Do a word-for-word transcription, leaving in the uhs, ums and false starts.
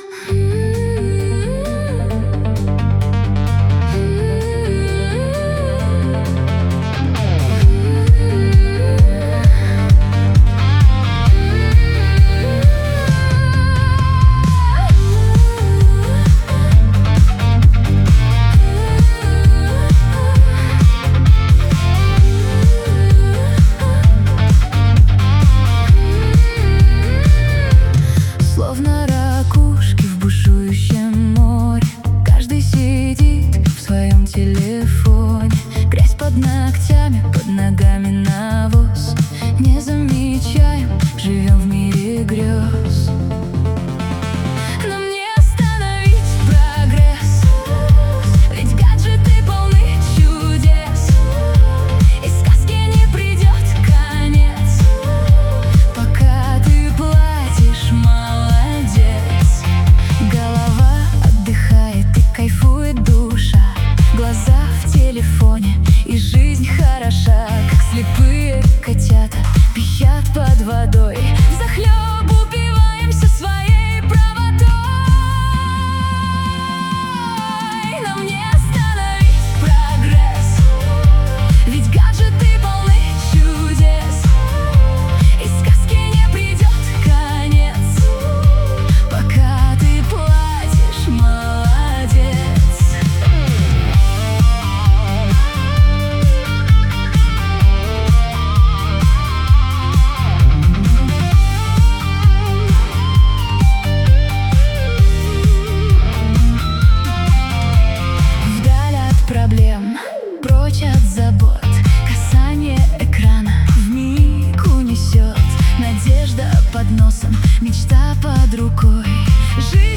Под ногами навоз, не замечаем, живем в мире грез. Нам не остановить прогресс, ведь гаджеты полны чудес, и сказке не придет конец, пока ты платишь, молодец. Голова отдыхает и кайфует душа, глаза в телефоне, и жизнь хороша, как слепые котята пищат под водой. Взахлеб упиваемся своей правотой. Нам не остановить прогресс, ведь гаджеты полны чудес, и сказке не придет конец, пока ты платишь, молодец. Проблем, прочь от забот, касание экрана вмиг унесет. Надежда под носом, мечта под рукой. Жизнь